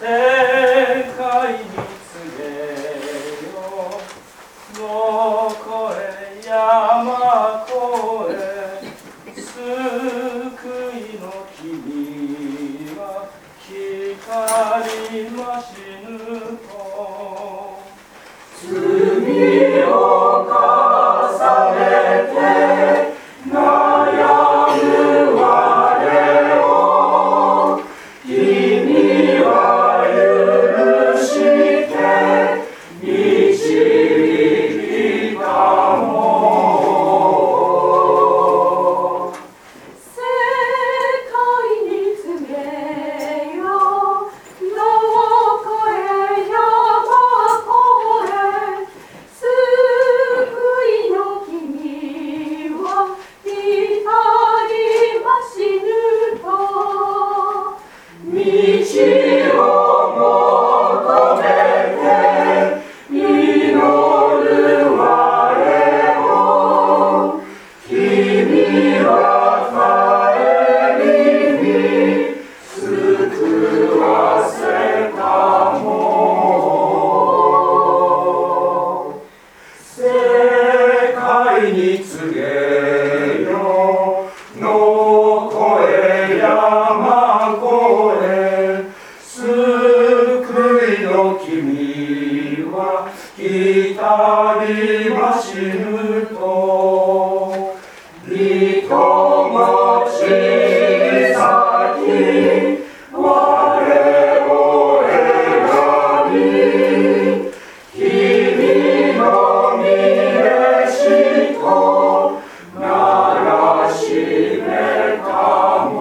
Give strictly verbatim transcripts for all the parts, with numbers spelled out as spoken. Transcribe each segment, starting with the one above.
世界に告げよどこへ山越え救いの君は光ましぬと罪を重ねて悩む我を君は許して導いたも世界に告げよどこへ山越え救いの君は光ましぬと道を求めて祈る我を君は帰りに救わせたも世界に告げよの声山越え救いの君は光ましぬと糸持ち先我を選び君の御召しとならしめたも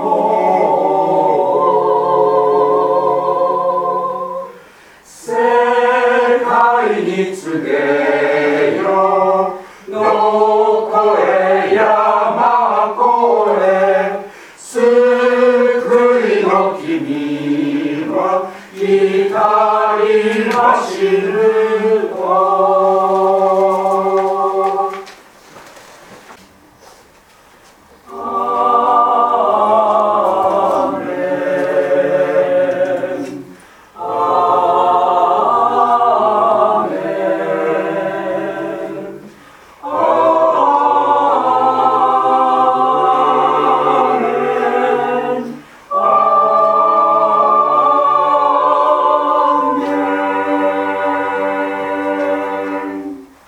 世界に告げよどこへ山越え救いの君